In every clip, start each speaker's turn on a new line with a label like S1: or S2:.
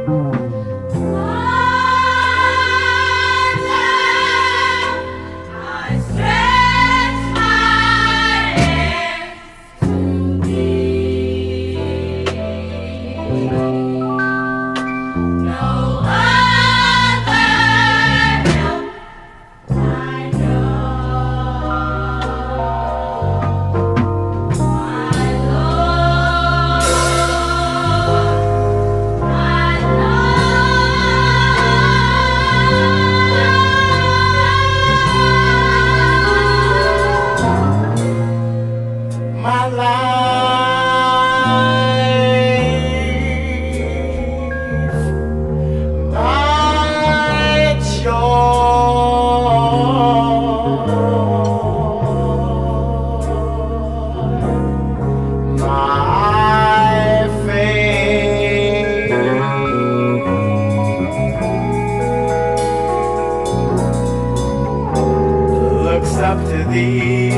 S1: Up to thee,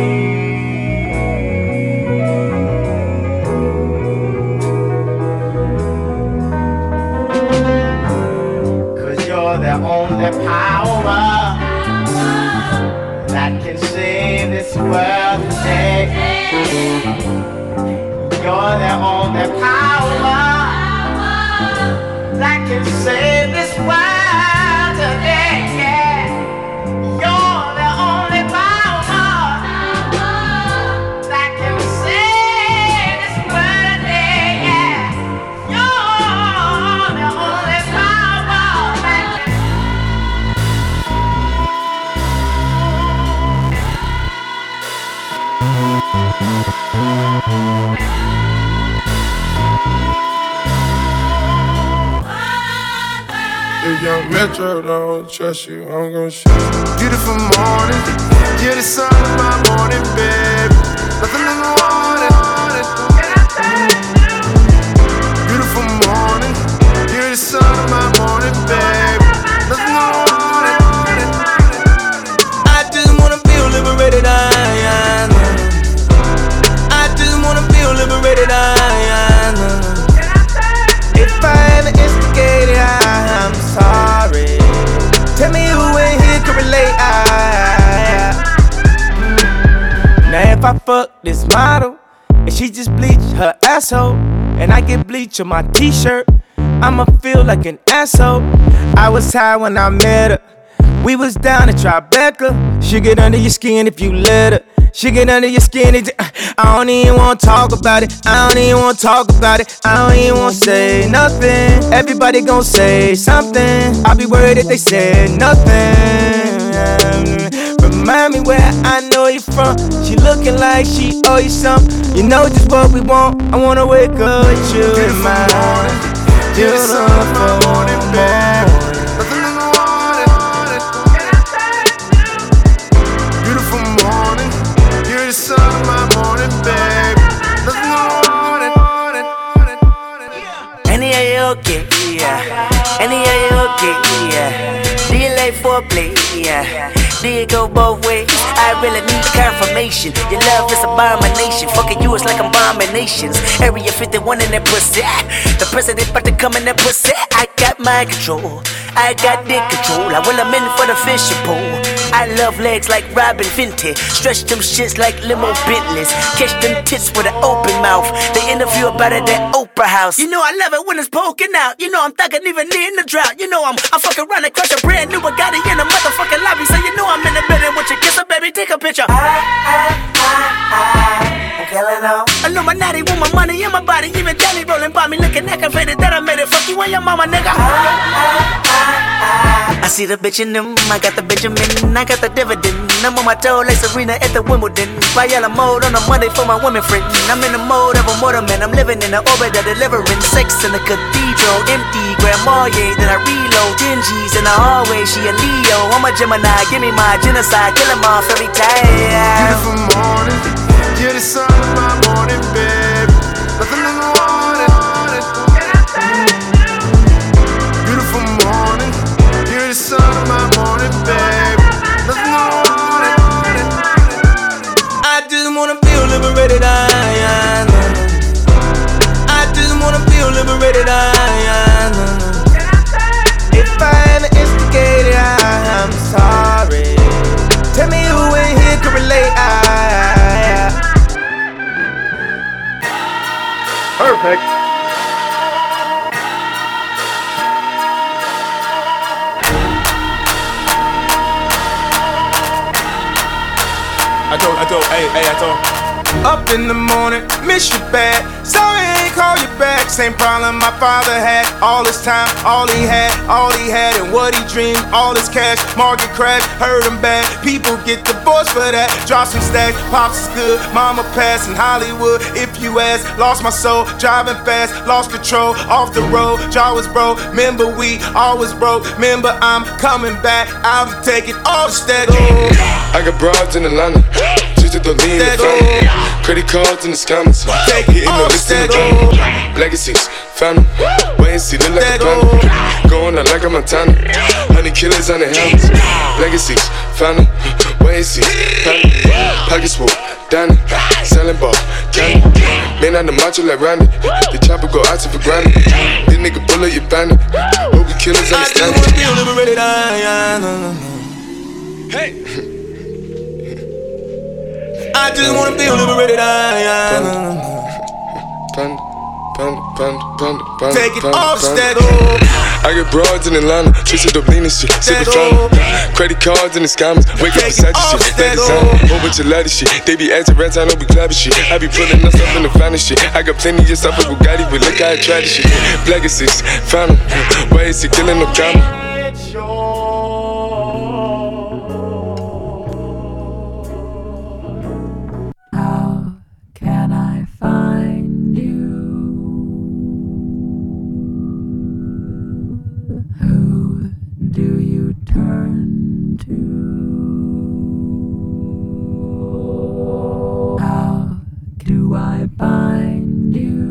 S1: 'cause you're the only power that can save this world today. You're the only power that can save this world today.
S2: If Young Metro don't trust you, I'm gon' shoot you. Beautiful morning, you're the sun of my morning, babe. Nothing in the morning. Beautiful morning, you're the sun of my morning, babe. Nothing in the morning. I just wanna feel liberated, I just wanna feel liberated, If I ever instigated, I'm sorry. Tell me who in here can relate. Now if I fuck this model and she just bleach her asshole, and I get bleach on my t-shirt, I'ma feel like an asshole. I was high when I met her. We was down at Tribeca. She get under your skin if you let her. She get under your skin. I don't even wanna talk about it. I don't even wanna talk about it. I don't even wanna say nothing. Everybody gon' say something. I'll be worried if they said nothing. Remind me where I know you from. She looking like she owe you something. You know just what we want. I wanna wake up with you in my morning. Beautiful morning, babe. Nothing in the morning. Beautiful morning. You're the sun of my morning, babe. Nothing in the morning.
S3: Any of you okay? Yeah. Any of you okay? Yeah. Do you like foreplay? Yeah. Do you go both ways? I really need confirmation. Your love is abomination. Fucking you is like abominations. Area 51 in that pussy. The president about to come in that pussy. I got mind control. I got dick control. I will amend for the fishing pole. I love legs like Robin Fenty. Stretch them shits like limo Bentleys. Catch them tits with an open mouth. They interview about it at Oprah House. You know I love it when it's poking out. You know I'm thugging even in the drought. You know I'm fucking around and crush a brand new Bugatti in the motherfucking lobby. So you know I'm in the building with your kisser, baby. Take a picture. I'm killing out. I know my natty want my money in my body. Even Danny rolling by me looking aggravated that I made it. Fuck you and your mama, nigga. I see the bitch in them. I got the Benjamin. I got the dividend. I'm on my toe like Serena at the Wimbledon. Viola mode on a Monday for my women friend. I'm in the mode of a mortarman. I'm living in the orbit of delivering sex in the cathedral. Empty grandma, yeah, then I reload. 10 G's in the hallway. She a Leo. I'm a Gemini. Give me my genocide. Kill 'em off every time.
S2: Beautiful morning. You're the sun of my morning, babe. Nothing in the morning. Beautiful morning. You're the sun of my morning, babe. Nothing in the morning. I just wanna feel liberated, I just wanna feel liberated, heck? I told. Up in the morning, miss you bad. Sorry I ain't call you back. Same problem my father had. All his time, all he had, and what he dreamed, all his cash. Market crash, hurt him bad. People get divorced for that. Drop some stacks, pops is good. Mama passed in Hollywood. If you ask, lost my soul, driving fast, lost control, off the road. Jaw was broke. Remember we always broke. Remember I'm coming back. I'll take it all instead.
S4: I got broads in Atlanta. Just to lean the family. Credit cards in the scammers. Hitting the list in the drum. Legacies, family. Wait and see, look like a panda. Going out like a Montana. 100 killers on the helmets. Legacies, family. Wait and see, family. Pockets full, Danny. Selling ball, candy. Man on the macho like Randy. The chopper go out to for granted. This nigga bullet, you bandit. Hope the killers understand it.
S2: I just wanna feel liberated. Hey. I just wanna feel liberated. Take it off, stack.
S4: I got broads in Atlanta, twisted up lean and shit, sippin' fountain. Credit cards in the scammers, wake up beside the shit, that designer. Whole bunch of ladder shit, they be acting rats, I know we clapping shit. I be pulling us up in the finest shit. I got plenty of stuff with Bugatti, but look how I try this shit. Black is 6, found him. Why is he killing no drama?
S5: Do you turn to? How do I find you?